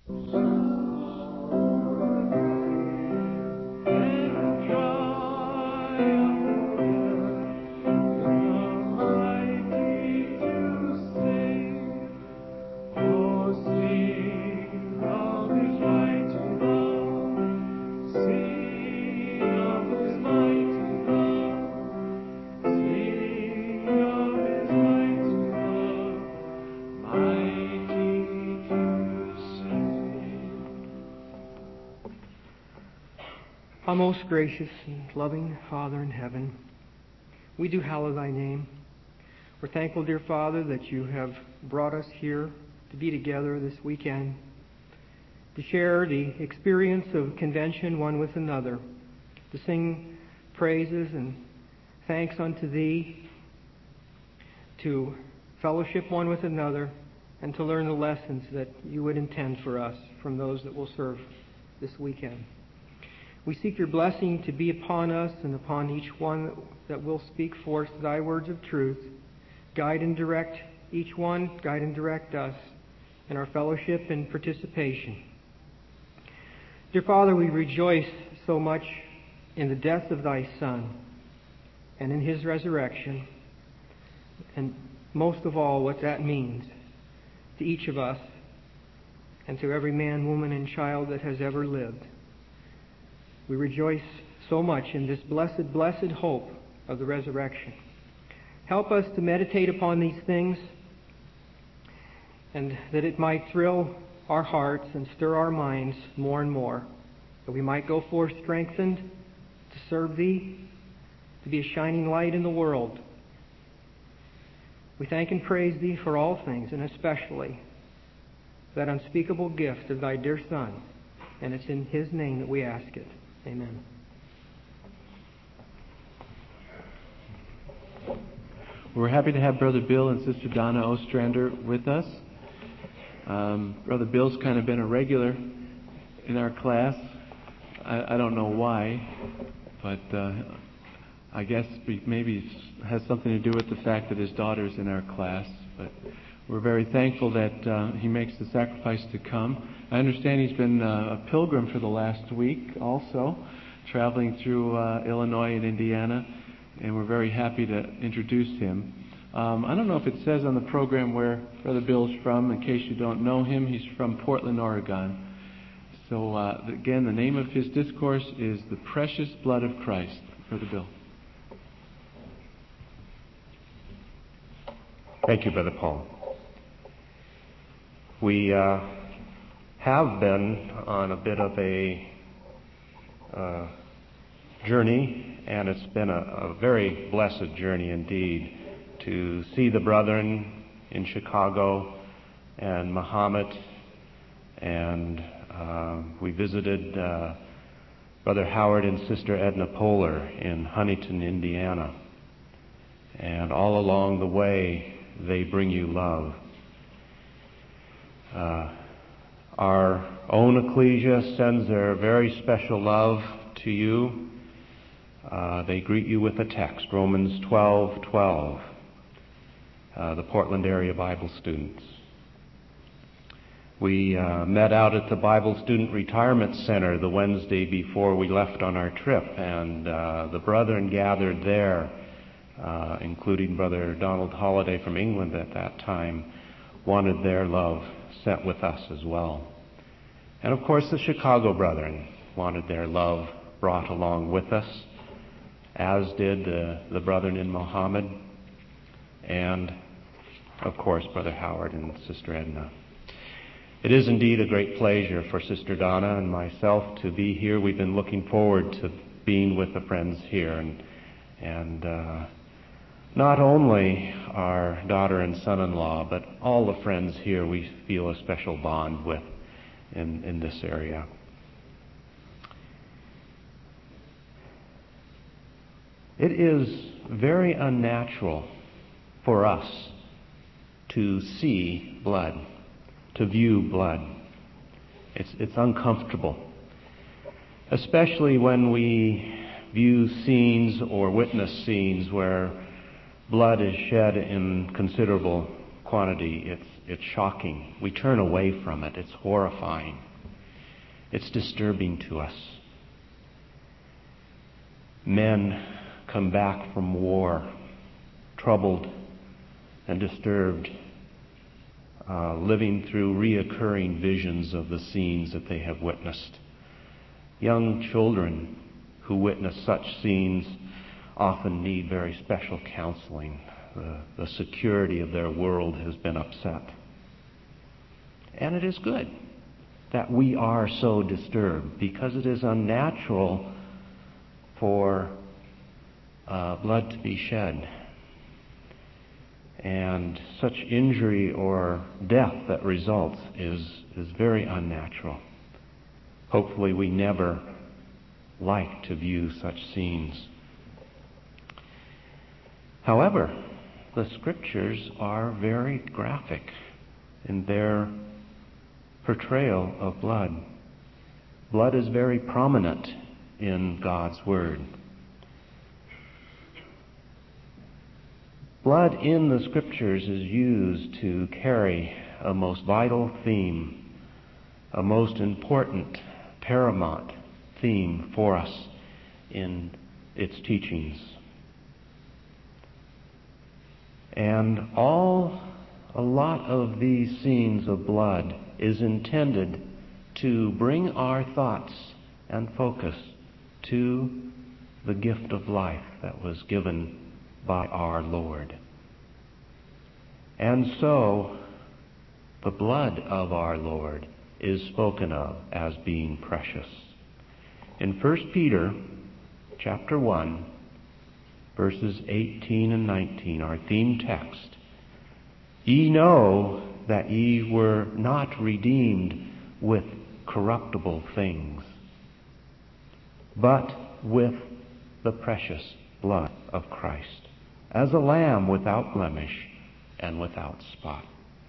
Our most gracious and loving Father in heaven, we do hallow thy name. We're thankful, dear Father, that you have brought us here to be together this weekend, to share the experience of convention one with another, to sing praises and thanks unto thee, to fellowship one with another, and to learn the lessons that you would intend for us from those that will serve this weekend. We seek your blessing to be upon us and upon each one that will speak forth thy words of truth. Guide and direct each one, guide and direct us in our fellowship and participation. Dear Father, we rejoice so much in the death of thy Son and in his resurrection, and most of all what that means to each of us and to every man, woman, and child that has ever lived. We rejoice so much in this blessed, blessed hope of the resurrection. Help us to meditate upon these things, and that it might thrill our hearts and stir our minds more and more, that we might go forth strengthened to serve thee, to be a shining light in the world. We thank and praise thee for all things, and especially that unspeakable gift of thy dear Son, and it's in his name that we ask it. Amen. We're happy to have Brother Bill and Sister Donna Ostrander with us. Brother Bill's kind of been a regular in our class. I don't know why, but I guess maybe it has something to do with the fact that his daughter's in our class. But we're very thankful that he makes the sacrifice to come. I understand he's been a pilgrim for the last week also, traveling through Illinois and Indiana, and we're very happy to introduce him. I don't know if it says on the program where Brother Bill's from. In case you don't know him, he's from Portland, Oregon. So again, the name of his discourse is The Precious Blood of Christ. Brother Bill. Thank you, Brother Paul. We have been on a bit of a journey, and it's been a very blessed journey indeed to see the brethren in Chicago and Muhammad, and we visited Brother Howard and Sister Edna Poehler in Huntington, Indiana, and all along the way they bring you love. Our own ecclesia sends their very special love to you. They greet you with a text, Romans 12:12, the Portland area Bible students. We met out at the Bible Student Retirement Center the Wednesday before we left on our trip, and the brethren gathered there, including Brother Donald Holliday from England at that time, wanted their love sent with us as well. And of course the Chicago brethren wanted their love brought along with us, as did the brethren in Muhammad, and of course Brother Howard and Sister Edna. It is indeed a great pleasure for Sister Donna and myself to be here. We've been looking forward to being with the friends here, and not only our daughter and son-in-law, but all the friends here we feel a special bond with in this area. It is very unnatural for us to see blood, to view blood. It's uncomfortable, especially when we view scenes or witness scenes where blood is shed in considerable quantity, it's shocking. We turn away from it. It's horrifying. It's disturbing to us. Men come back from war, troubled and disturbed, living through reoccurring visions of the scenes that they have witnessed. Young children who witness such scenes often need very special counseling. The security of their world has been upset. And it is good that we are so disturbed, because it is unnatural for blood to be shed. And such injury or death that results is very unnatural. Hopefully we never like to view such scenes. However, the Scriptures are very graphic in their portrayal of blood. Blood is very prominent in God's Word. Blood in the Scriptures is used to carry a most vital theme, a most important, paramount theme for us in its teachings. And a lot of these scenes of blood is intended to bring our thoughts and focus to the gift of life that was given by our Lord. And so, the blood of our Lord is spoken of as being precious. In 1 Peter chapter 1, verses 18 and 19, our theme text, "Ye know that ye were not redeemed with corruptible things, but with the precious blood of Christ, as a lamb without blemish and without spot."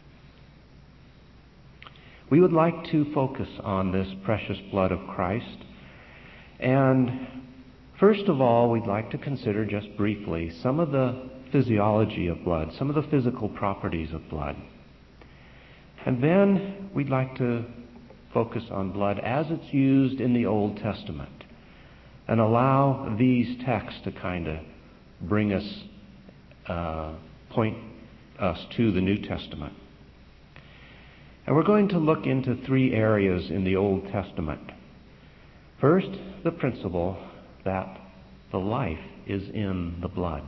We would like to focus on this precious blood of Christ. And first of all, we'd like to consider just briefly some of the physiology of blood, some of the physical properties of blood. And then we'd like to focus on blood as it's used in the Old Testament, and allow these texts to kind of bring us, point us to the New Testament. And we're going to look into three areas in the Old Testament. First, the principle that the life is in the blood.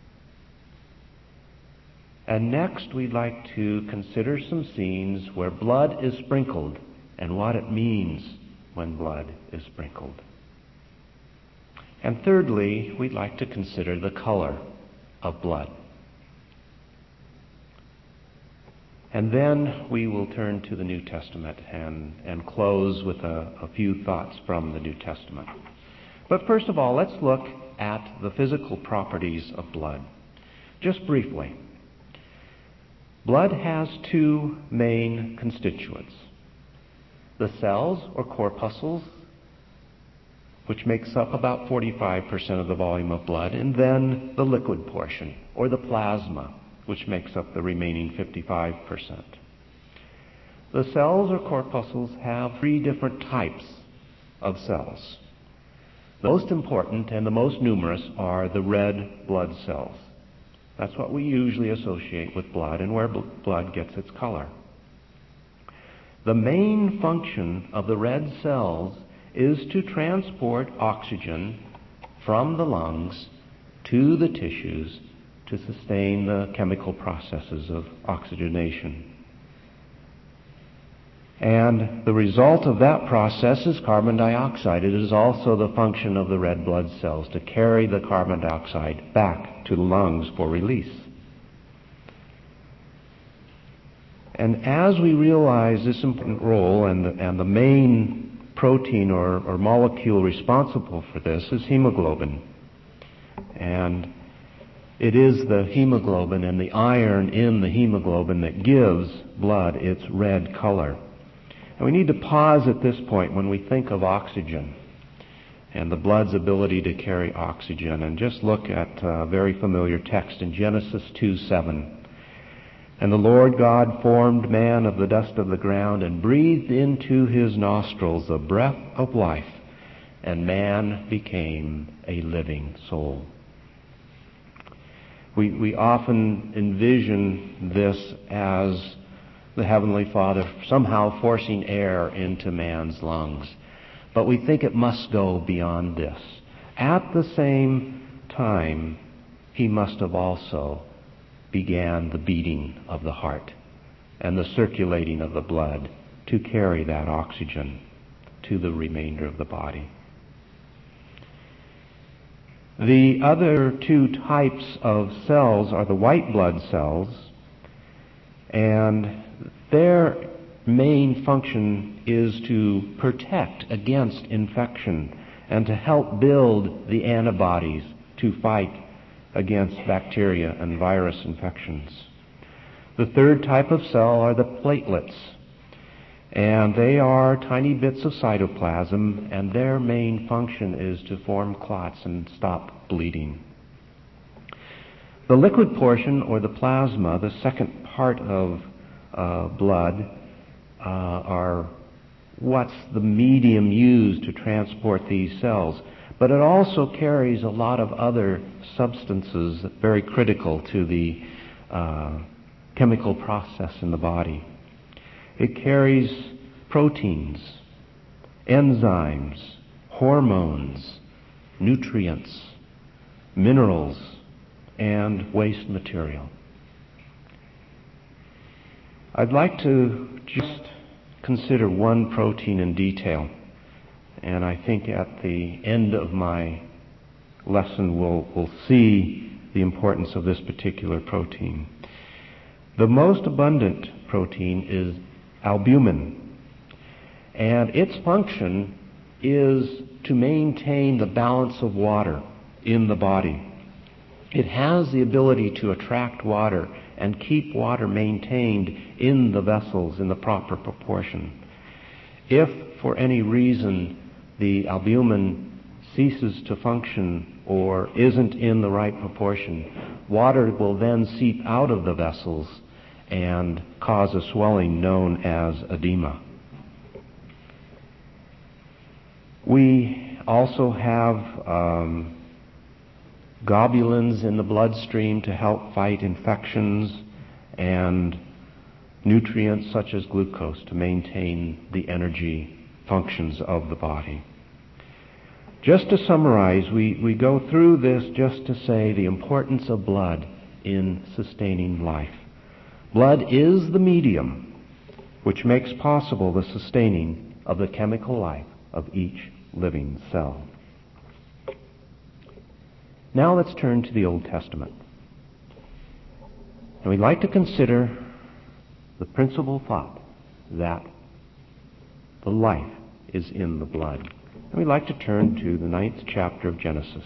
And next, we'd like to consider some scenes where blood is sprinkled and what it means when blood is sprinkled. And thirdly, we'd like to consider the color of blood. And then we will turn to the New Testament and close with a few thoughts from the New Testament. But first of all, let's look at the physical properties of blood. Just briefly. Blood has two main constituents: the cells or corpuscles, which makes up about 45% of the volume of blood, and then the liquid portion, or the plasma, which makes up the remaining 55%. The cells or corpuscles have three different types of cells. The most important and the most numerous are the red blood cells. That's what we usually associate with blood and where blood gets its color. The main function of the red cells is to transport oxygen from the lungs to the tissues to sustain the chemical processes of oxygenation. And the result of that process is carbon dioxide. It is also the function of the red blood cells to carry the carbon dioxide back to the lungs for release. And as we realize this important role, and the main protein or molecule responsible for this is hemoglobin. And it is the hemoglobin and the iron in the hemoglobin that gives blood its red color. And we need to pause at this point when we think of oxygen and the blood's ability to carry oxygen, and just look at a very familiar text in Genesis 2:7. And the Lord God formed man of the dust of the ground and breathed into his nostrils the breath of life, and man became a living soul. We often envision this as the Heavenly Father somehow forcing air into man's lungs. But we think it must go beyond this. At the same time, he must have also began the beating of the heart and the circulating of the blood to carry that oxygen to the remainder of the body. The other two types of cells are the white blood cells, and their main function is to protect against infection and to help build the antibodies to fight against bacteria and virus infections. The third type of cell are the platelets, and they are tiny bits of cytoplasm, and their main function is to form clots and stop bleeding. The liquid portion, or the plasma, the second part of blood, are what's the medium used to transport these cells. But it also carries a lot of other substances very critical to the chemical process in the body. It carries proteins, enzymes, hormones, nutrients, minerals, and waste material. I'd like to just consider one protein in detail. And I think at the end of my lesson we'll see the importance of this particular protein. The most abundant protein is albumin. And its function is to maintain the balance of water in the body. It has the ability to attract water and keep water maintained in the vessels in the proper proportion. If, for any reason, the albumin ceases to function or isn't in the right proportion, water will then seep out of the vessels and cause a swelling known as edema. We also have globulins in the bloodstream to help fight infections, and nutrients such as glucose to maintain the energy functions of the body. Just to summarize, we go through this just to say the importance of blood in sustaining life. Blood is the medium which makes possible the sustaining of the chemical life of each living cell. Now let's turn to the Old Testament. And we'd like to consider the principal thought that the life is in the blood. And we'd like to turn to the 9th chapter of Genesis.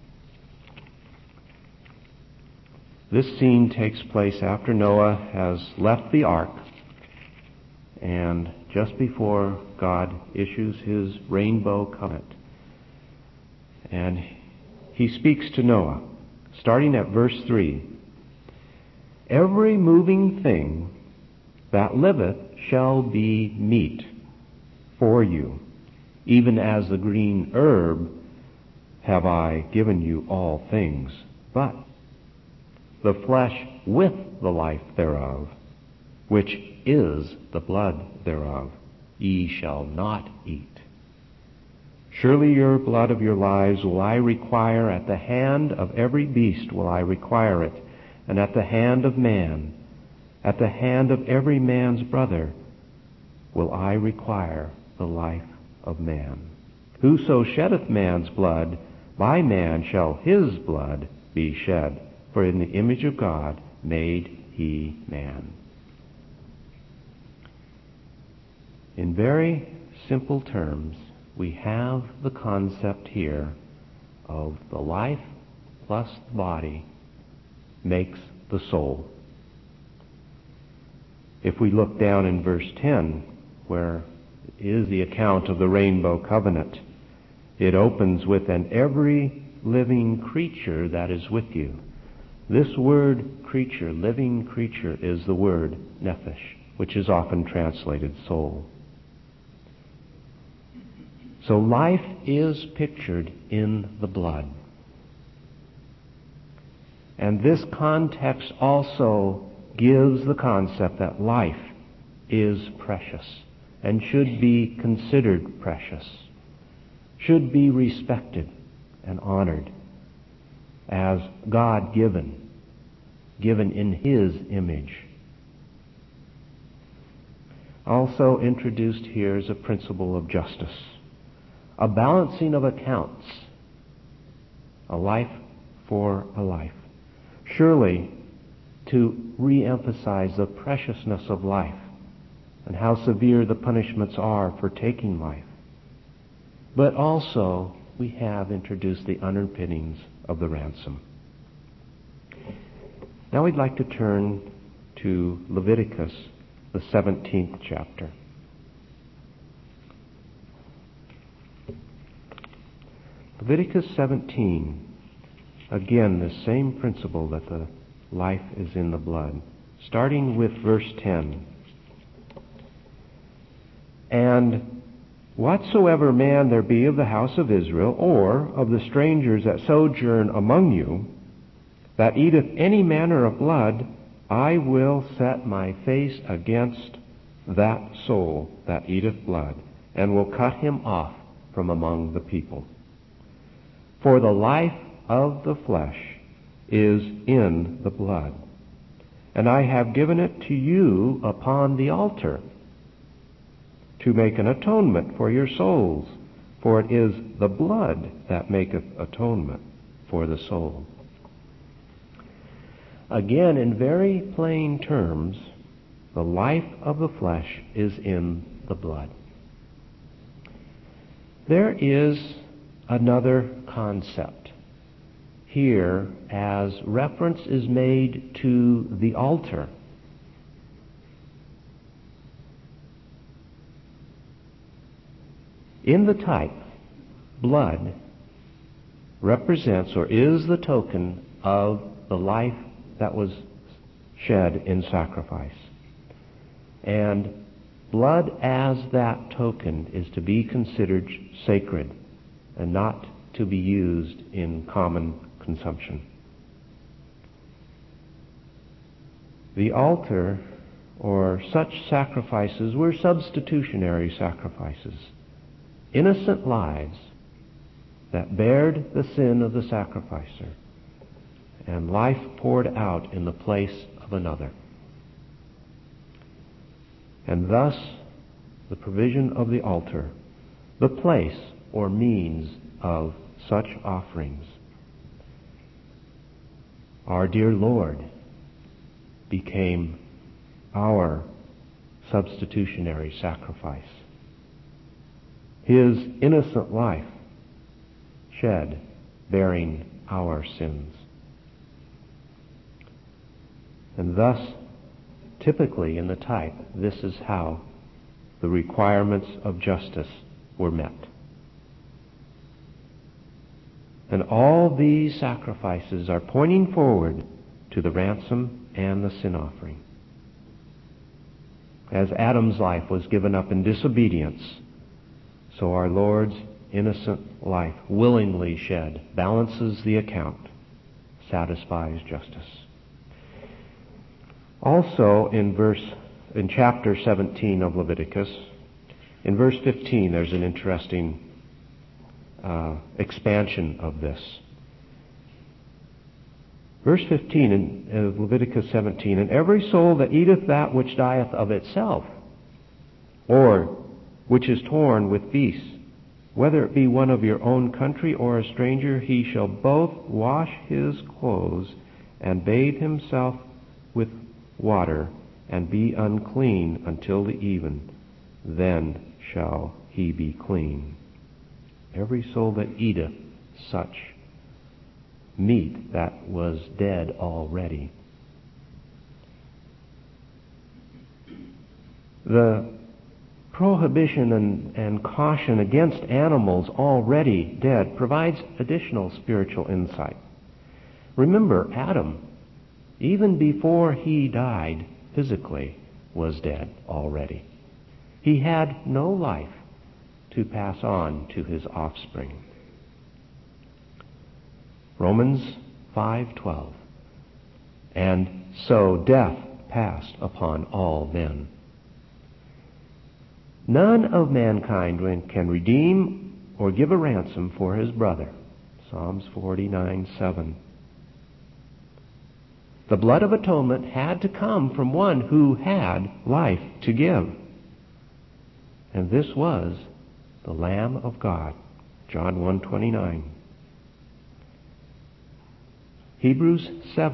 This scene takes place after Noah has left the ark and just before God issues his rainbow covenant. And he speaks to Noah, starting at verse 3. Every moving thing that liveth shall be meat for you. Even as the green herb have I given you all things. But the flesh with the life thereof, which is the blood thereof, ye shall not eat. Surely your blood of your lives will I require, at the hand of every beast will I require it, and at the hand of man, at the hand of every man's brother, will I require the life of man. Whoso sheddeth man's blood, by man shall his blood be shed. For in the image of God made he man. In very simple terms, we have the concept here of the life plus the body makes the soul. If we look down in verse 10, where is the account of the rainbow covenant, it opens with, "And every living creature that is with you." This word creature, living creature, is the word nephesh, which is often translated soul. So life is pictured in the blood. And this context also gives the concept that life is precious and should be considered precious, should be respected and honored as God-given, given in His image. Also introduced here is a principle of justice, a balancing of accounts, a life for a life. Surely to re-emphasize the preciousness of life and how severe the punishments are for taking life. But also we have introduced the underpinnings of the ransom. Now we'd like to turn to Leviticus, the 17th chapter. Leviticus 17, again, the same principle that the life is in the blood. Starting with verse 10. And whatsoever man there be of the house of Israel, or of the strangers that sojourn among you, that eateth any manner of blood, I will set my face against that soul that eateth blood, and will cut him off from among the people. For the life of the flesh is in the blood, and I have given it to you upon the altar to make an atonement for your souls, for it is the blood that maketh atonement for the soul. Again, in very plain terms, the life of the flesh is in the blood. There is another concept here as reference is made to the altar. In the type, blood represents or is the token of the life that was shed in sacrifice. And blood as that token is to be considered sacred and not to be used in common consumption. The altar, or such sacrifices, were substitutionary sacrifices, innocent lives that bared the sin of the sacrificer, and life poured out in the place of another. And thus, the provision of the altar, the place or means of such offerings. Our dear Lord became our substitutionary sacrifice. His innocent life shed, bearing our sins. And thus, typically in the type, this is how the requirements of justice were met. And all these sacrifices are pointing forward to the ransom and the sin offering. As Adam's life was given up in disobedience, so our Lord's innocent life, willingly shed, balances the account, satisfies justice. Also in chapter 17 of Leviticus, in verse 15, there's an interesting expansion of this. Verse 15 in Leviticus 17, and every soul that eateth that which dieth of itself, or which is torn with beasts, whether it be one of your own country or a stranger, he shall both wash his clothes and bathe himself with water and be unclean until the even. Then shall he be clean. Every soul that eateth such meat that was dead already. The prohibition and caution against animals already dead provides additional spiritual insight. Remember, Adam even before he died physically, was dead already. He had no life to pass on to his offspring. Romans 5:12. And so death passed upon all men. None of mankind can redeem or give a ransom for his brother. Psalms 49:7. The blood of atonement had to come from one who had life to give. And this was the Lamb of God. John 1:29. Hebrews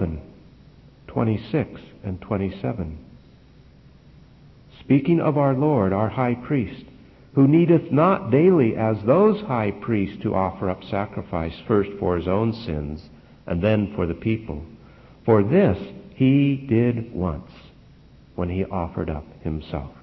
7:26 and 27. Speaking of our Lord, our high priest, who needeth not daily as those high priests to offer up sacrifice, first for his own sins and then for the people. For this he did once, when he offered up himself.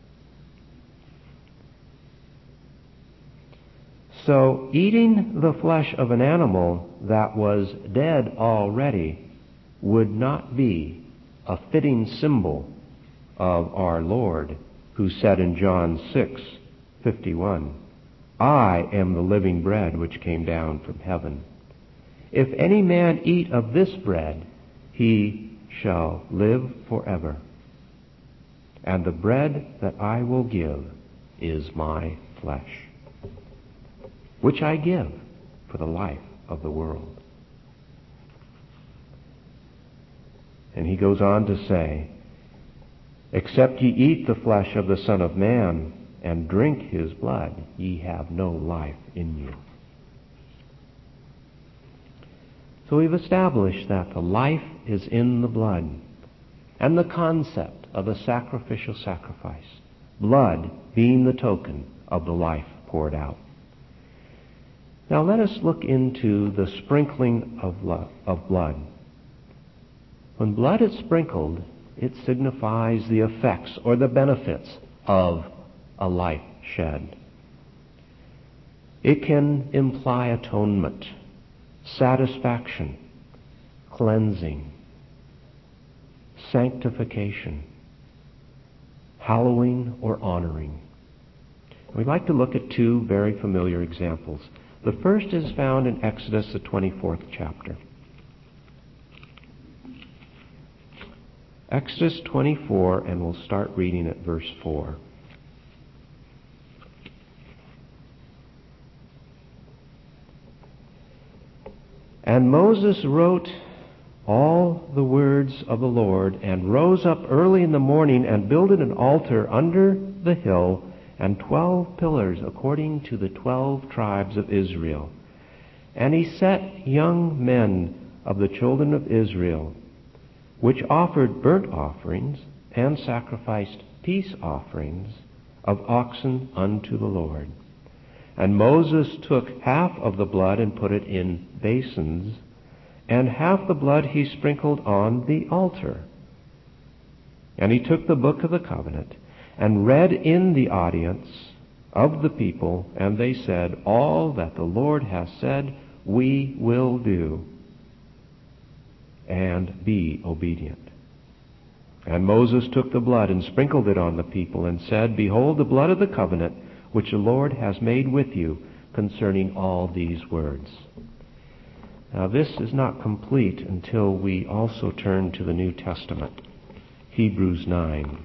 So eating the flesh of an animal that was dead already would not be a fitting symbol of our Lord, who said in John 6:51, I am the living bread which came down from heaven. If any man eat of this bread, he shall live forever. And the bread that I will give is my flesh, which I give for the life of the world. And he goes on to say, except ye eat the flesh of the Son of Man and drink his blood, ye have no life in you. So we've established that the life is in the blood, and the concept of a sacrificial sacrifice, blood being the token of the life poured out. Now let us look into the sprinkling of blood. When blood is sprinkled, it signifies the effects or the benefits of a life shed. It can imply atonement, satisfaction, cleansing, sanctification, hallowing or honoring. We'd like to look at two very familiar examples. The first is found in Exodus, the 24th chapter. Exodus 24, and we'll start reading at verse 4. And Moses wrote all the words of the Lord, and rose up early in the morning, and builded an altar under the hill, and 12 pillars according to the 12 tribes of Israel. And he set young men of the children of Israel, which offered burnt offerings and sacrificed peace offerings of oxen unto the Lord. And Moses took half of the blood and put it in basins, and half the blood he sprinkled on the altar. And he took the book of the covenant and read in the audience of the people, and they said, all that the Lord hath said we will do, and be obedient. And Moses took the blood and sprinkled it on the people, and said, behold the blood of the covenant which the Lord has made with you concerning all these words. Now this is not complete until we also turn to the New Testament. Hebrews 9.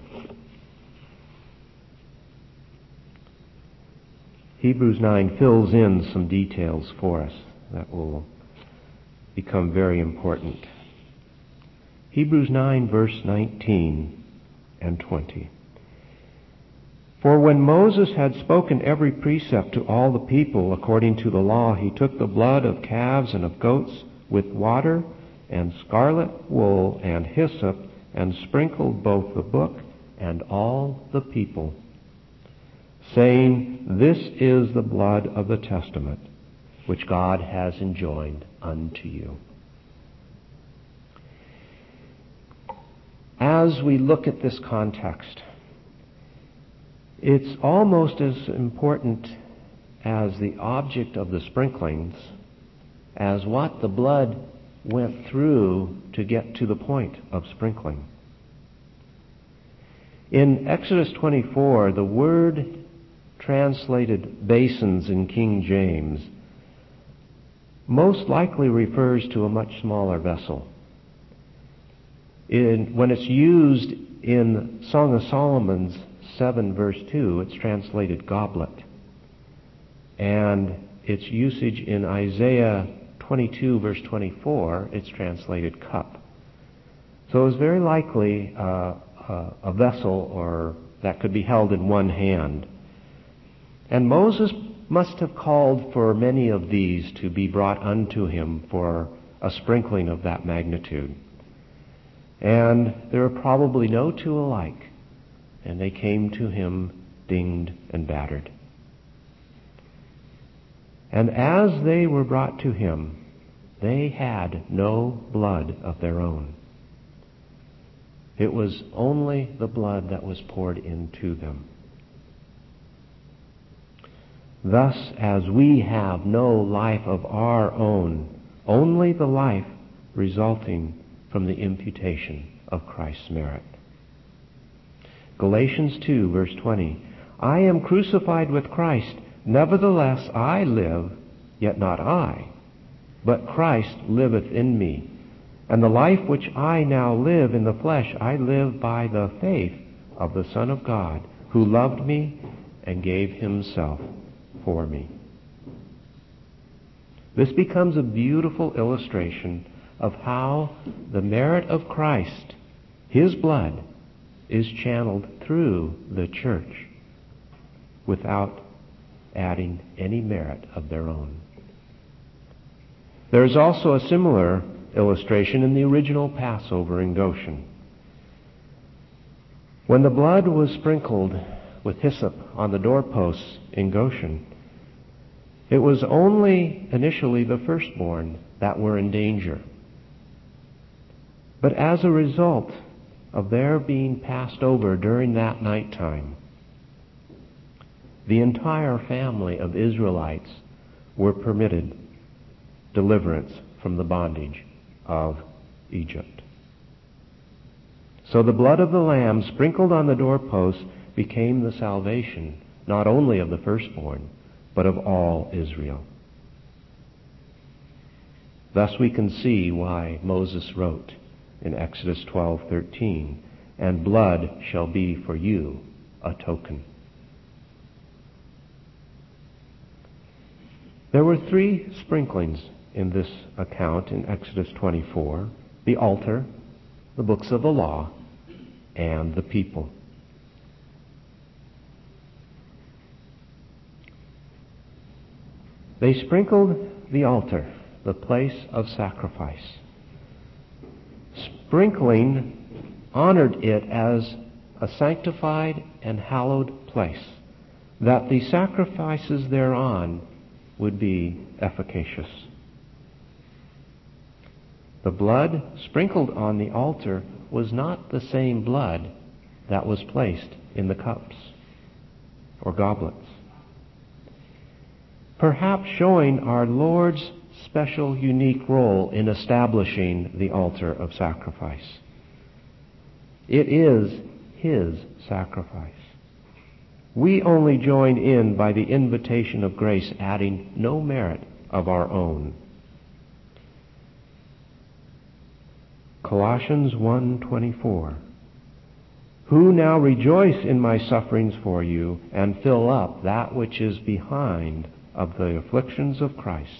Hebrews 9 fills in some details for us that will become very important. Hebrews 9, verse 19 and 20. For when Moses had spoken every precept to all the people according to the law, he took the blood of calves and of goats with water and scarlet wool and hyssop, and sprinkled both the book and all the people, saying, this is the blood of the testament which God has enjoined unto you. As we look at this context, it's almost as important as the object of the sprinklings as what the blood went through to get to the point of sprinkling. In Exodus 24, the word translated basins in King James most likely refers to a much smaller vessel. When it's used in Song of Solomon's 7 verse 2, it's translated goblet. And its usage in Isaiah 22 verse 24, it's translated cup. So it was very likely a vessel or that could be held in one hand. And Moses must have called for many of these to be brought unto him for a sprinkling of that magnitude. And there are probably no two alike, and they came to him dinged and battered. And as they were brought to him, they had no blood of their own. It was only the blood that was poured into them. Thus, as we have no life of our own, only the life resulting from the imputation of Christ's merit. Galatians 2, verse 20. I am crucified with Christ. Nevertheless, I live, yet not I, but Christ liveth in me. And the life which I now live in the flesh, I live by the faith of the Son of God, who loved me and gave himself for me. This becomes a beautiful illustration of how the merit of Christ, his blood, is channeled through the church without adding any merit of their own. There is also a similar illustration in the original Passover in Goshen. When the blood was sprinkled with hyssop on the doorposts in Goshen, it was only initially the firstborn that were in danger. But as a result of their being passed over during that nighttime, the entire family of Israelites were permitted deliverance from the bondage of Egypt. So the blood of the lamb sprinkled on the doorposts became the salvation not only of the firstborn, but of all Israel. Thus we can see why Moses wrote in Exodus 12:13, and blood shall be for you a token. There were 3 sprinklings in this account in Exodus 24, the altar, the books of the law, and the people. They sprinkled the altar, the place of sacrifice. Sprinkling honored it as a sanctified and hallowed place, that the sacrifices thereon would be efficacious. The blood sprinkled on the altar was not the same blood that was placed in the cups or goblets, perhaps showing our Lord's special, unique role in establishing the altar of sacrifice. It is his sacrifice. We only join in by the invitation of grace, adding no merit of our own. Colossians 1:24. Who now rejoice in my sufferings for you, and fill up that which is behind of the afflictions of Christ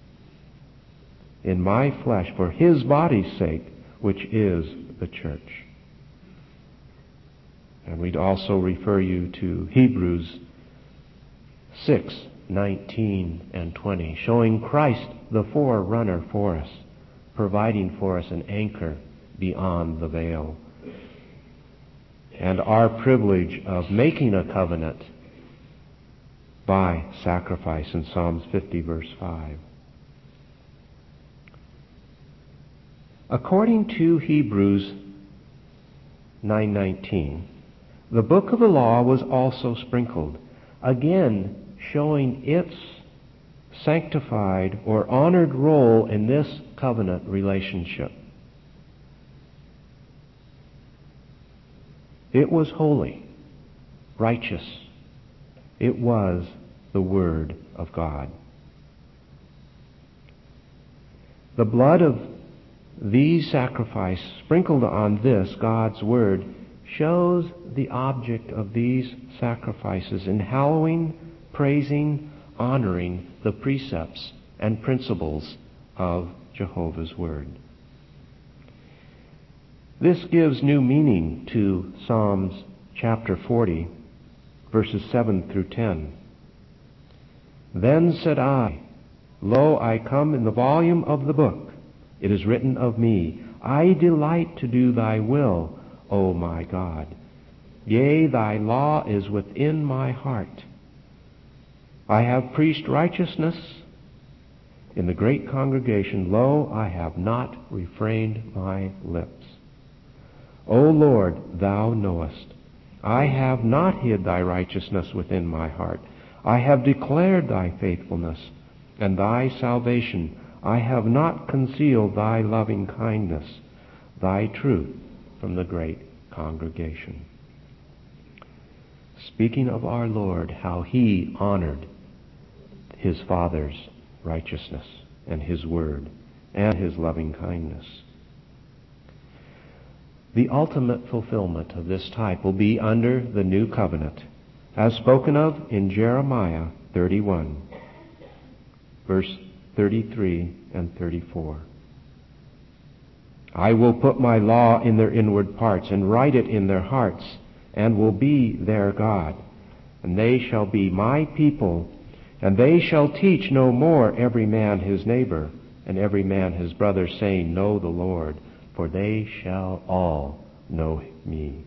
in my flesh for his body's sake, which is the church. And we'd also refer you to Hebrews 6:19 and 20, showing Christ the forerunner for us, providing for us an anchor beyond the veil, and our privilege of making a covenant by sacrifice in Psalms 50 verse 5. According to Hebrews 9:19, the book of the law was also sprinkled, again showing its sanctified or honored role in this covenant relationship. It was holy, righteous. It was the Word of God. The blood of these sacrifices sprinkled on this, God's Word, shows the object of these sacrifices in hallowing, praising, honoring the precepts and principles of Jehovah's Word. This gives new meaning to Psalms chapter 40, verses 7 through 10. Then said I, Lo, I come in the volume of the book. It is written of me, I delight to do thy will, O my God. Yea, thy law is within my heart. I have preached righteousness in the great congregation. Lo, I have not refrained my lips. O Lord, thou knowest. I have not hid thy righteousness within my heart. I have declared thy faithfulness and thy salvation. I have not concealed thy loving kindness, thy truth from the great congregation. Speaking of our Lord, how he honored his Father's righteousness and his word and his loving kindness. The ultimate fulfillment of this type will be under the new covenant, as spoken of in Jeremiah 31, verse 33 and 34. I will put my law in their inward parts and write it in their hearts, and will be their God. And they shall be my people, and they shall teach no more every man his neighbor, and every man his brother, saying, Know the Lord, for they shall all know me.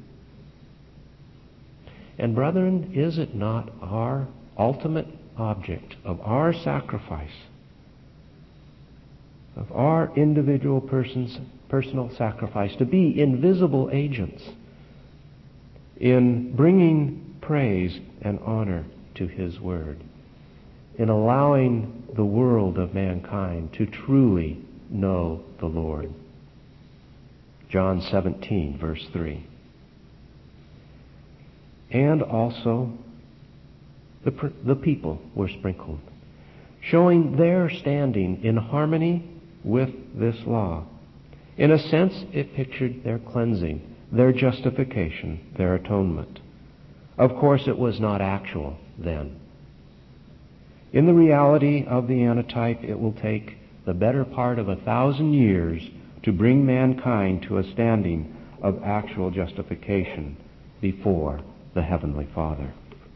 And brethren, is it not our ultimate object of our sacrifice, of our individual personal sacrifice, to be invisible agents in bringing praise and honor to his word, in allowing the world of mankind to truly know the Lord? John 17, verse 3. And also the people were sprinkled, showing their standing in harmony with this law. In a sense, it pictured their cleansing, their justification, their atonement. Of course, it was not actual then. In the reality of the antitype, it will take the better part of 1,000 years to bring mankind to a standing of actual justification before the Heavenly Father.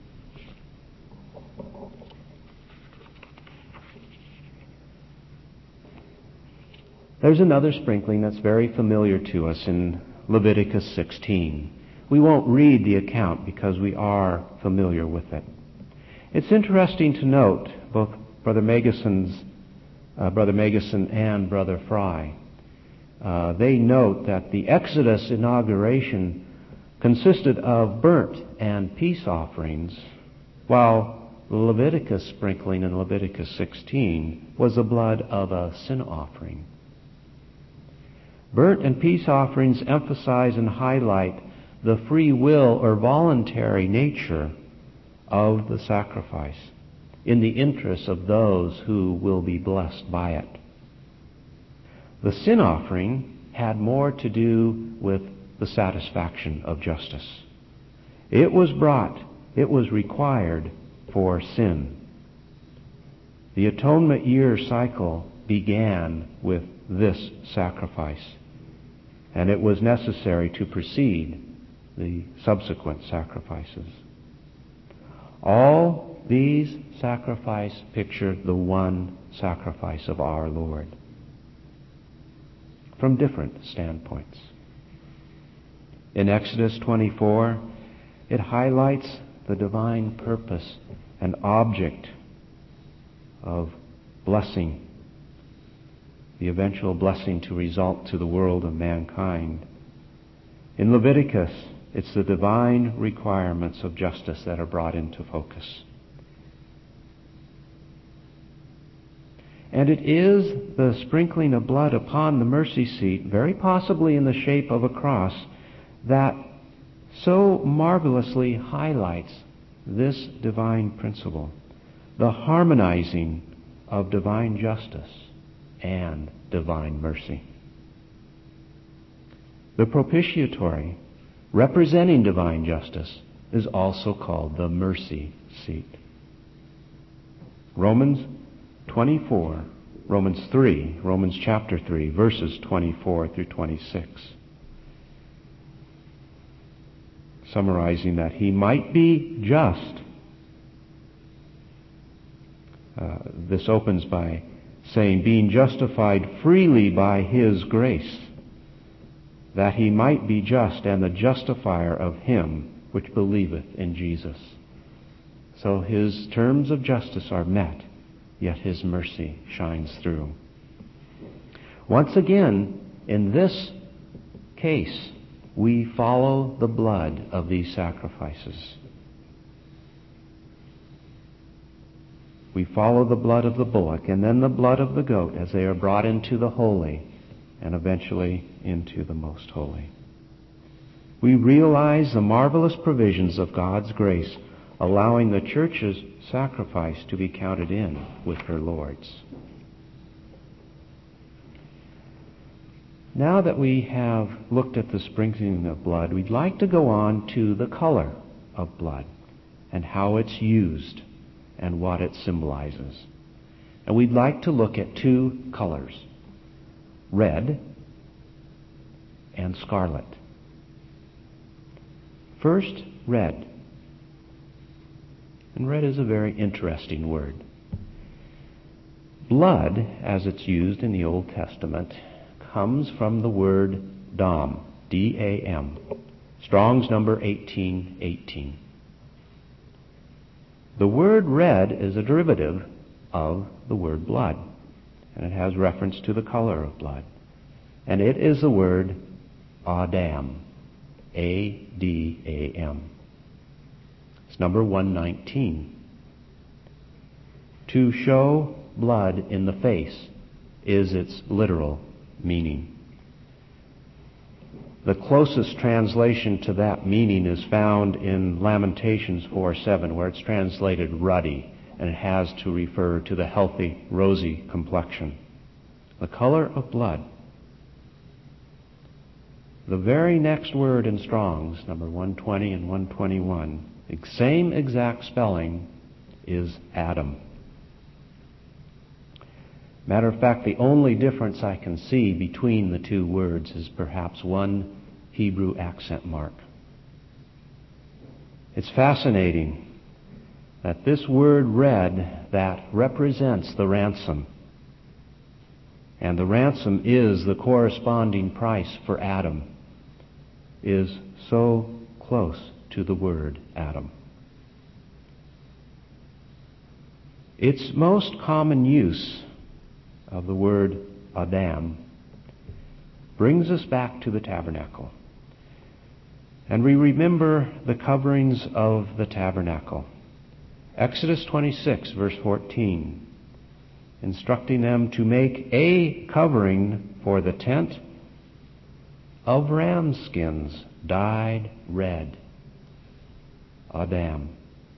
There's another sprinkling that's very familiar to us in Leviticus 16. We won't read the account because we are familiar with it. It's interesting to note, both Brother Megason and Brother Fry, they note that the Exodus inauguration consisted of burnt and peace offerings, while the Leviticus sprinkling in Leviticus 16 was the blood of a sin offering. Burnt and peace offerings emphasize and highlight the free will or voluntary nature of the sacrifice in the interests of those who will be blessed by it. The sin offering had more to do with the satisfaction of justice. It was required for sin. The atonement year cycle began with this sacrifice, and it was necessary to precede the subsequent sacrifices. All these sacrifices picture the one sacrifice of our Lord from different standpoints. In Exodus 24, it highlights the divine purpose and object of blessing, the eventual blessing to result to the world of mankind. In Leviticus, it's the divine requirements of justice that are brought into focus. And it is the sprinkling of blood upon the mercy seat, very possibly in the shape of a cross, that so marvelously highlights this divine principle, the harmonizing of divine justice and divine mercy. The propitiatory, representing divine justice, is also called the mercy seat. Romans chapter 3, verses 24 through 26. Summarizing that he might be just. This opens by saying, being justified freely by his grace, that he might be just and the justifier of him which believeth in Jesus. So his terms of justice are met, yet his mercy shines through. Once again, in this case, we follow the blood of these sacrifices. We follow the blood of the bullock and then the blood of the goat as they are brought into the holy and eventually into the most holy. We realize the marvelous provisions of God's grace, allowing the church's sacrifice to be counted in with her Lord's. Now that we have looked at the sprinkling of blood, we'd like to go on to the color of blood and how it's used and what it symbolizes. And we'd like to look at two colors, red and scarlet. First, red. And red is a very interesting word. Blood, as it's used in the Old Testament, comes from the word dam, D-A-M. Strong's number 1818. The word red is a derivative of the word blood, and it has reference to the color of blood. And it is the word Adam, A-D-A-M. It's number 119. To show blood in the face is its literal meaning. The closest translation to that meaning is found in Lamentations 4:7, where it's translated ruddy, and it has to refer to the healthy, rosy complexion. The color of blood. The very next word in Strong's, number 120 and 121, the same exact spelling, is Adam. Matter of fact, the only difference I can see between the two words is perhaps one Hebrew accent mark. It's fascinating that this word red that represents the ransom, and the ransom is the corresponding price for Adam, is so close to the word Adam. Its most common use of the word Adam brings us back to the tabernacle. And we remember the coverings of the tabernacle. Exodus 26, verse 14, instructing them to make a covering for the tent of ram skins dyed red. Adam.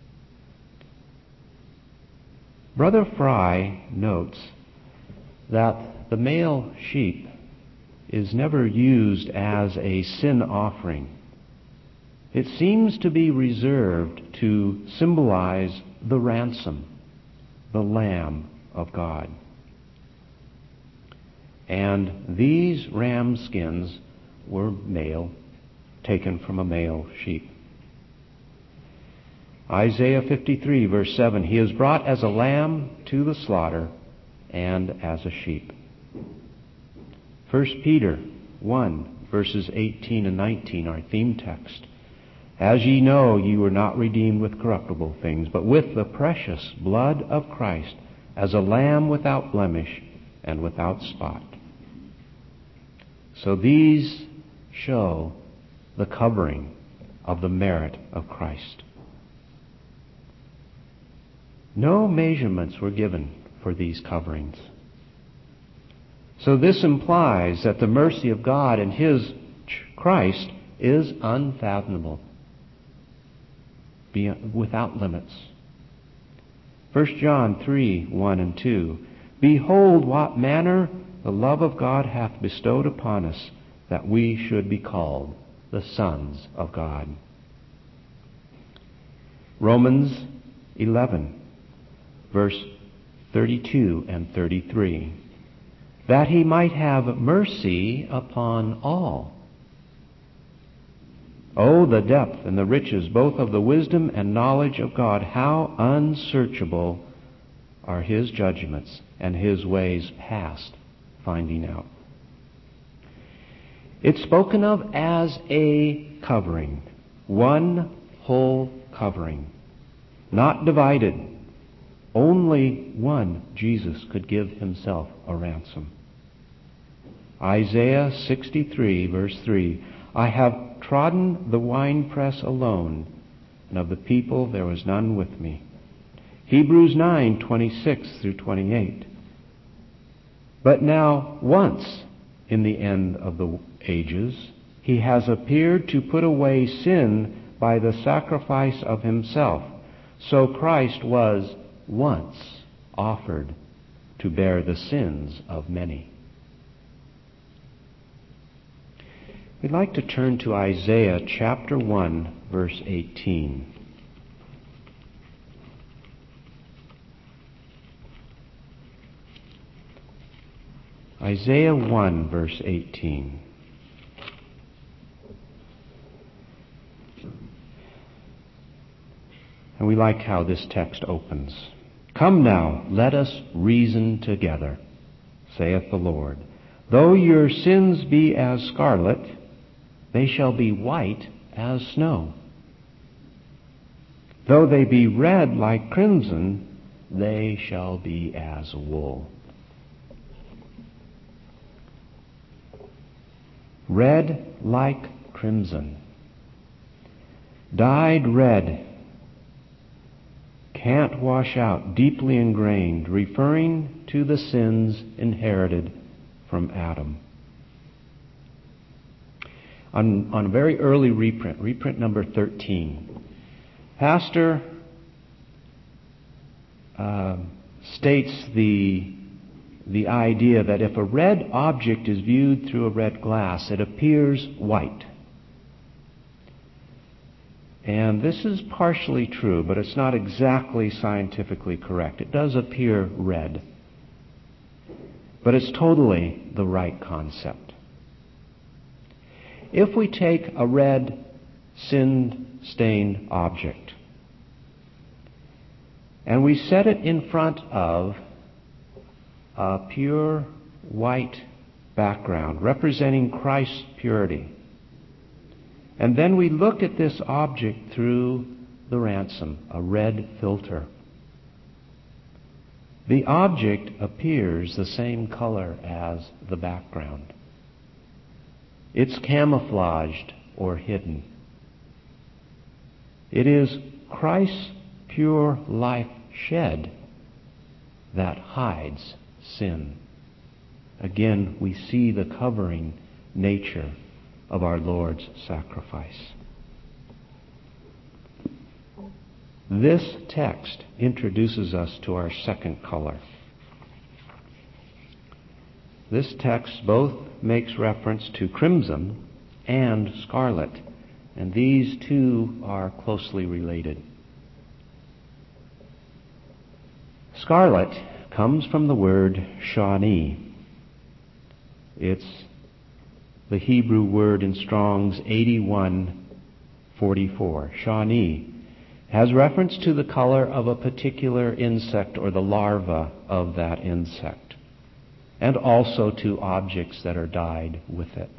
Brother Fry notes that the male sheep is never used as a sin offering. It seems to be reserved to symbolize the ransom, the Lamb of God. And these ram skins were male, taken from a male sheep. Isaiah 53, verse 7, he is brought as a lamb to the slaughter and as a sheep. 1 Peter 1, verses 18 and 19, our theme text. As ye know, ye were not redeemed with corruptible things, but with the precious blood of Christ, as a lamb without blemish and without spot. So these show the covering of the merit of Christ. No measurements were given for these coverings. So this implies that the mercy of God in His Christ is unfathomable, without limits. 1 John 3, 1 and 2. Behold, what manner the love of God hath bestowed upon us, that we should be called the sons of God. Romans 11, verse 32 and 33. That He might have mercy upon all. Oh, the depth and the riches both of the wisdom and knowledge of God! How unsearchable are His judgments and His ways past finding out. It's spoken of as a covering, one whole covering, not divided. Only one Jesus could give Himself a ransom. Isaiah 63, verse 3. I have trodden the winepress alone, and of the people there was none with me. Hebrews 9, 26 through 28. But now, once in the end of the ages, He has appeared to put away sin by the sacrifice of Himself. So Christ was once offered to bear the sins of many. We'd like to turn to Isaiah chapter 1, verse 18. Isaiah 1, verse 18. And we like how this text opens. Come now, let us reason together, saith the Lord. Though your sins be as scarlet, they shall be white as snow. Though they be red like crimson, they shall be as wool. Red like crimson. Dyed red. Can't wash out, deeply ingrained, referring to the sins inherited from Adam. On a very early reprint number 13, Pastor states the idea that if a red object is viewed through a red glass, it appears white. And this is partially true, but it's not exactly scientifically correct. It does appear red. But it's totally the right concept. If we take a red, sin-stained object and we set it in front of a pure white background representing Christ's purity, and then we look at this object through the ransom, a red filter, the object appears the same color as the background. It's camouflaged or hidden. It is Christ's pure life shed that hides sin. Again, we see the covering nature of our Lord's sacrifice. This text introduces us to our second color. This text both makes reference to crimson and scarlet, and these two are closely related. Scarlet comes from the word shani. It's the Hebrew word in Strong's 8144. Shani has reference to the color of a particular insect or the larva of that insect, and also to objects that are dyed with it.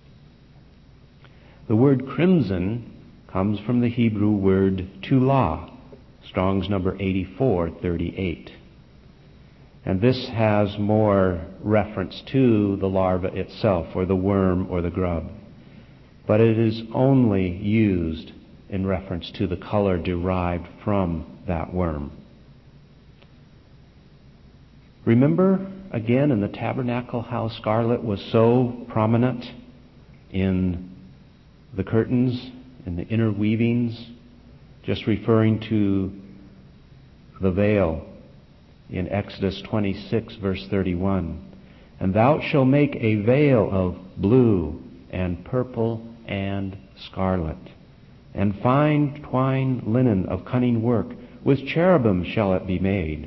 The word crimson comes from the Hebrew word tulah, Strong's number 8438. And this has more reference to the larva itself, or the worm, or the grub. But it is only used in reference to the color derived from that worm. Remember again, in the tabernacle, how scarlet was so prominent in the curtains, in the inner weavings, just referring to the veil in Exodus 26, verse 31. And thou shalt make a veil of blue and purple and scarlet, and fine twined linen of cunning work, with cherubim shall it be made.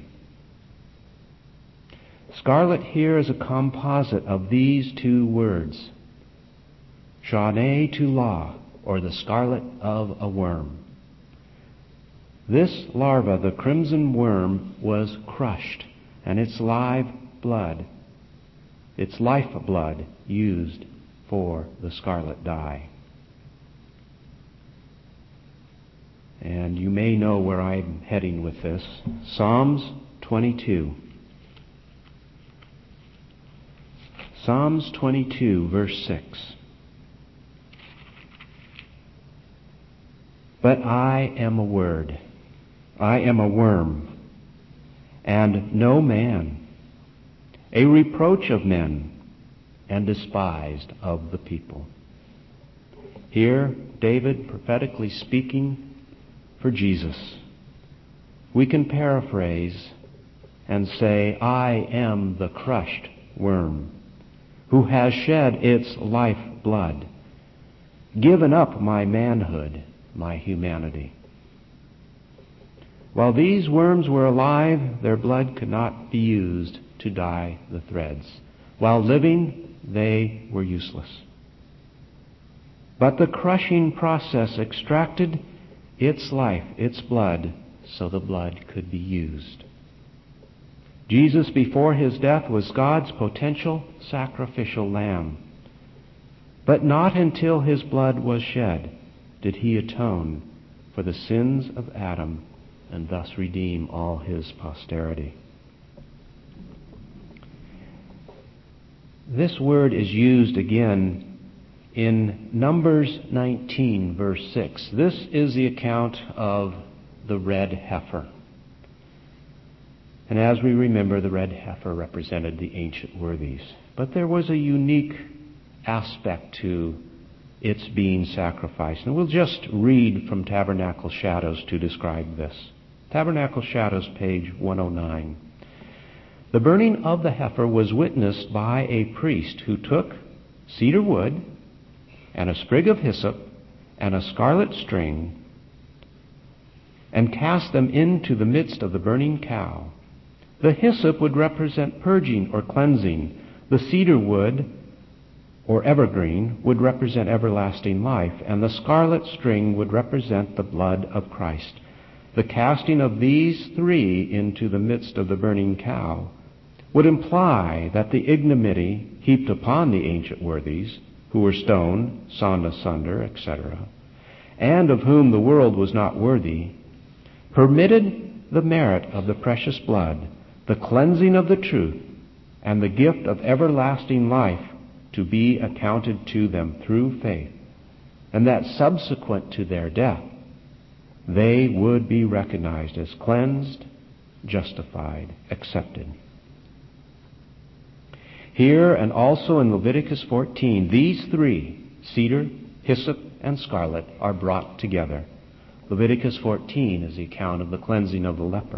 Scarlet here is a composite of these two words, Shaneh Tulah, or the scarlet of a worm. This larva, the crimson worm, was crushed, and its live blood, its lifeblood, used for the scarlet dye. And you may know where I'm heading with this. Psalms 22. Psalms 22, verse 6. But I am a word, I am a worm, and no man, a reproach of men, and despised of the people. Here, David prophetically speaking for Jesus. We can paraphrase and say, I am the crushed worm, who has shed its life blood, given up my manhood, my humanity. While these worms were alive, their blood could not be used to dye the threads. While living, they were useless. But the crushing process extracted its life, its blood, so the blood could be used. Jesus, before his death, was God's potential sacrificial lamb. But not until his blood was shed did he atone for the sins of Adam and thus redeem all his posterity. This word is used again in Numbers 19, verse 6. This is the account of the red heifer. And as we remember, the red heifer represented the ancient worthies. But there was a unique aspect to its being sacrificed. And we'll just read from Tabernacle Shadows to describe this. Tabernacle Shadows, page 109. The burning of the heifer was witnessed by a priest who took cedar wood and a sprig of hyssop and a scarlet string and cast them into the midst of the burning cow. The hyssop would represent purging or cleansing. The cedar wood or evergreen would represent everlasting life, and the scarlet string would represent the blood of Christ. The casting of these three into the midst of the burning cow would imply that the ignominy heaped upon the ancient worthies, who were stoned, sawn asunder, etc., and of whom the world was not worthy, permitted the merit of the precious blood, the cleansing of the truth, and the gift of everlasting life to be accounted to them through faith, and that subsequent to their death, they would be recognized as cleansed, justified, accepted. Here and also in Leviticus 14, these three, cedar, hyssop, and scarlet, are brought together. Leviticus 14 is the account of the cleansing of the leper.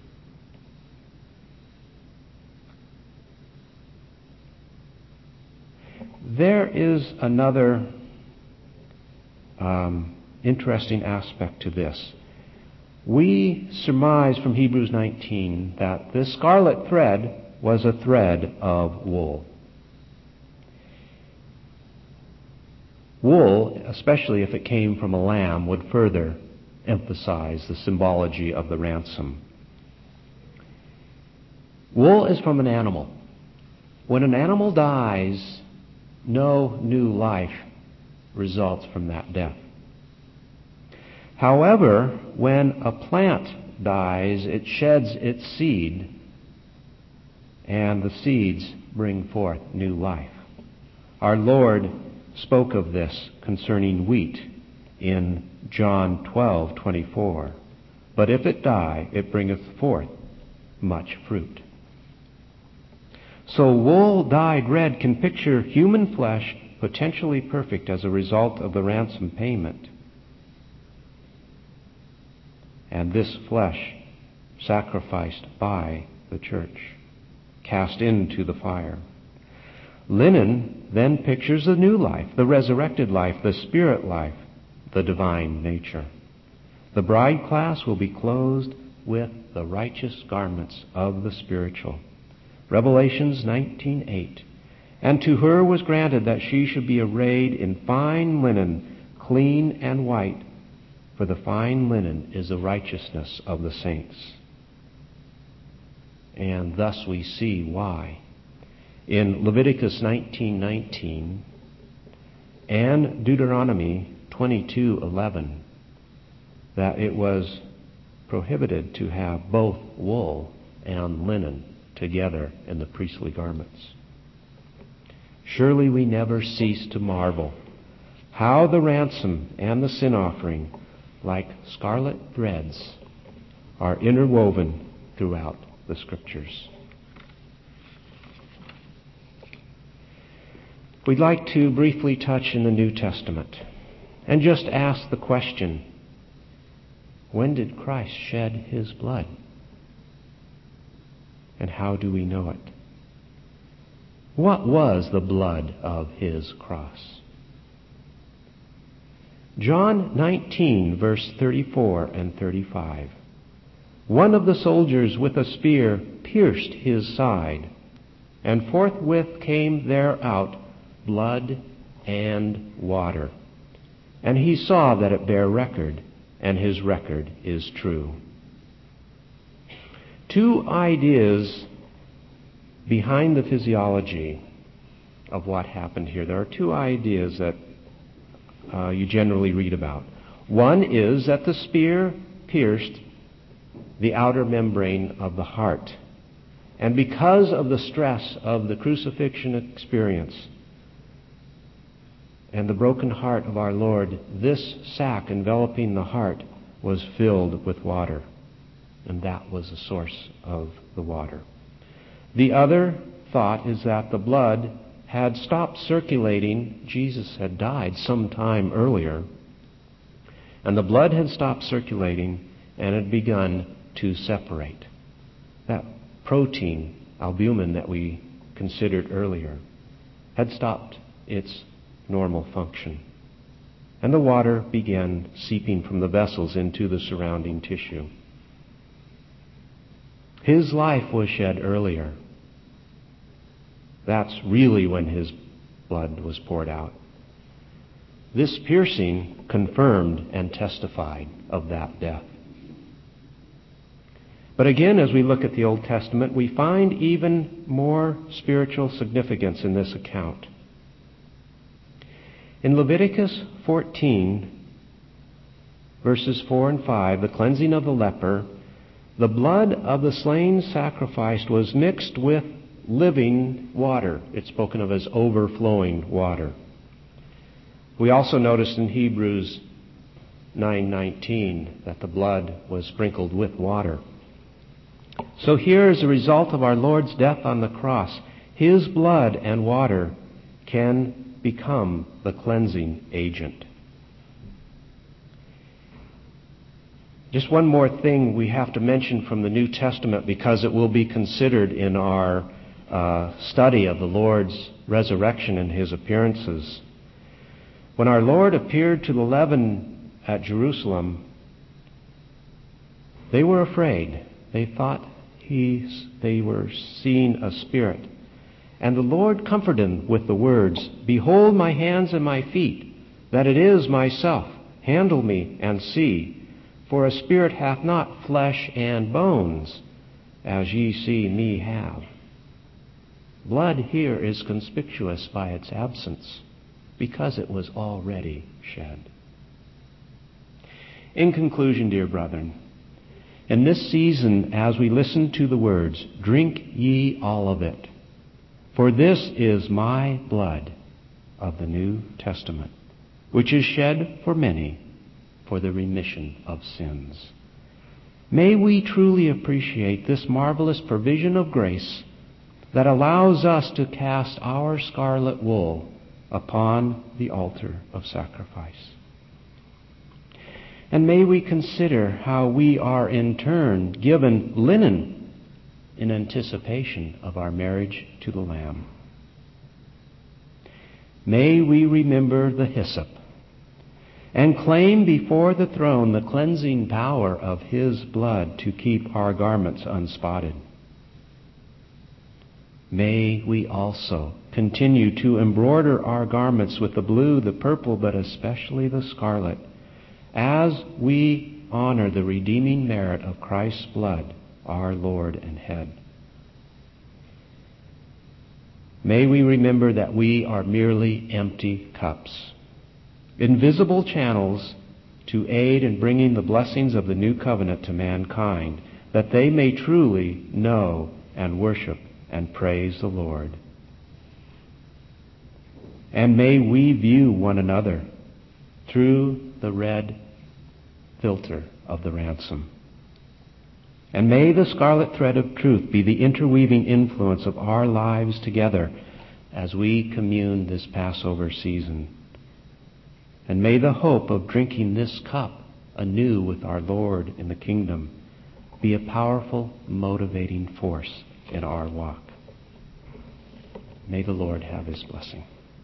There is another interesting aspect to this. We surmise from Hebrews 19 that this scarlet thread was a thread of wool. Wool, especially if it came from a lamb, would further emphasize the symbology of the ransom. Wool is from an animal. When an animal dies, no new life results from that death. However, when a plant dies, it sheds its seed, and the seeds bring forth new life. Our Lord spoke of this concerning wheat in John 12:24. But if it die, it bringeth forth much fruit. So wool dyed red can picture human flesh potentially perfect as a result of the ransom payment. And this flesh sacrificed by the church, cast into the fire. Linen then pictures the new life, the resurrected life, the spirit life, the divine nature. The bride class will be clothed with the righteous garments of the spiritual. Revelations 19:8. And to her was granted that she should be arrayed in fine linen, clean and white, for the fine linen is the righteousness of the saints. And thus we see why. In Leviticus 19:19 and Deuteronomy 22:11, that it was prohibited to have both wool and linen together in the priestly garments. Surely we never cease to marvel how the ransom and the sin offering, like scarlet threads, are interwoven throughout the Scriptures. We'd like to briefly touch in the New Testament and just ask the question, when did Christ shed His blood? And how do we know it? What was the blood of His cross? John 19, verse 34 and 35. One of the soldiers with a spear pierced His side, and forthwith came there out blood and water. And He saw that it bare record, and His record is true. Two ideas behind the physiology of what happened here. There are two ideas that you generally read about. One is that the spear pierced the outer membrane of the heart. And because of the stress of the crucifixion experience and the broken heart of our Lord, this sac enveloping the heart was filled with water. And that was the source of the water. The other thought is that the blood had stopped circulating. Jesus had died some time earlier. And the blood had stopped circulating and had begun to separate. That protein, albumin, that we considered earlier, had stopped its normal function. And the water began seeping from the vessels into the surrounding tissue. His life was shed earlier. That's really when His blood was poured out. This piercing confirmed and testified of that death. But again, as we look at the Old Testament, we find even more spiritual significance in this account. In Leviticus 14, verses 4 and 5, the cleansing of the leper, the blood of the slain sacrificed was mixed with living water. It's spoken of as overflowing water. We also notice in Hebrews 9:19 that the blood was sprinkled with water. So here, as a result of our Lord's death on the cross, His blood and water can become the cleansing agent. Just one more thing we have to mention from the New Testament, because it will be considered in our study of the Lord's resurrection and His appearances. When our Lord appeared to the 11 at Jerusalem, they were afraid. They thought they were seeing a spirit. And the Lord comforted them with the words, "Behold my hands and my feet, that it is myself. Handle me and see. For a spirit hath not flesh and bones, as ye see me have." Blood here is conspicuous by its absence, because it was already shed. In conclusion, dear brethren, in this season, as we listen to the words, "Drink ye all of it, for this is my blood of the New Testament, which is shed for many for the remission of sins." May we truly appreciate this marvelous provision of grace that allows us to cast our scarlet wool upon the altar of sacrifice. And may we consider how we are in turn given linen in anticipation of our marriage to the Lamb. May we remember the hyssop and claim before the throne the cleansing power of His blood to keep our garments unspotted. May we also continue to embroider our garments with the blue, the purple, but especially the scarlet, as we honor the redeeming merit of Christ's blood, our Lord and Head. May we remember that we are merely empty cups, invisible channels to aid in bringing the blessings of the new covenant to mankind, that they may truly know and worship and praise the Lord. And may we view one another through the red filter of the ransom. And may the scarlet thread of truth be the interweaving influence of our lives together as we commune this Passover season. And may the hope of drinking this cup anew with our Lord in the kingdom be a powerful, motivating force in our walk. May the Lord have His blessing.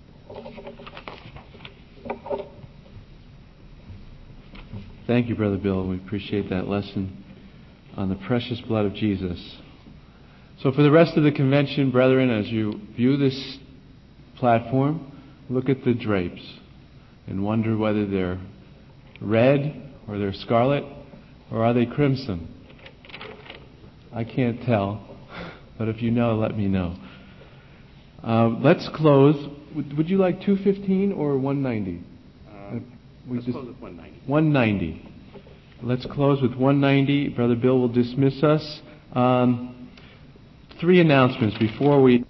Thank you, Brother Bill. We appreciate that lesson on the precious blood of Jesus. So for the rest of the convention, brethren, as you view this platform, look at the drapes and wonder whether they're red or they're scarlet or are they crimson. I can't tell, but if you know, let me know. Let's close. Would you like 215 or 190? Let's close with 190. 190. Let's close with 190. Brother Bill will dismiss us. 3 announcements before we...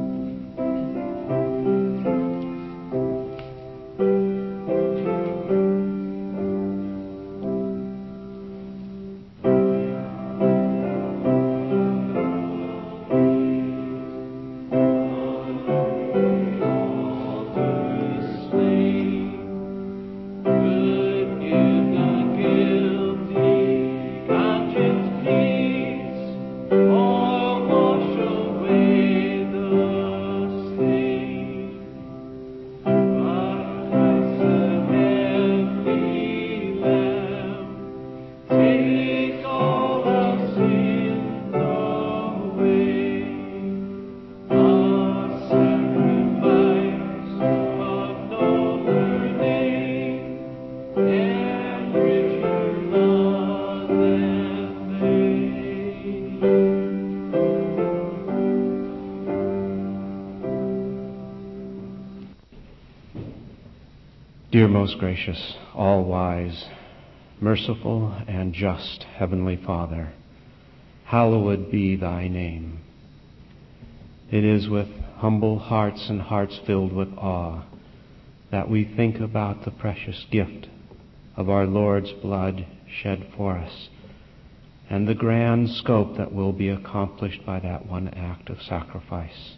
Dear most gracious, all-wise, merciful, and just Heavenly Father, hallowed be Thy name. It is with humble hearts and hearts filled with awe that we think about the precious gift of our Lord's blood shed for us and the grand scope that will be accomplished by that one act of sacrifice.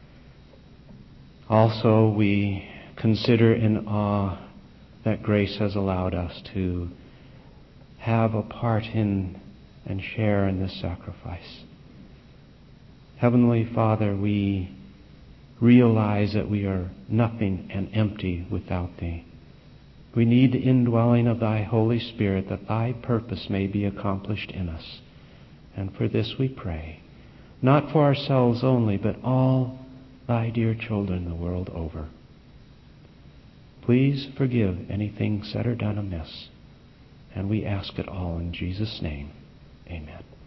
Also, we consider in awe that grace has allowed us to have a part in and share in this sacrifice. Heavenly Father, we realize that we are nothing and empty without Thee. We need the indwelling of Thy Holy Spirit that Thy purpose may be accomplished in us. And for this we pray, not for ourselves only, but all Thy dear children the world over. Please forgive anything said or done amiss, and we ask it all in Jesus' name. Amen.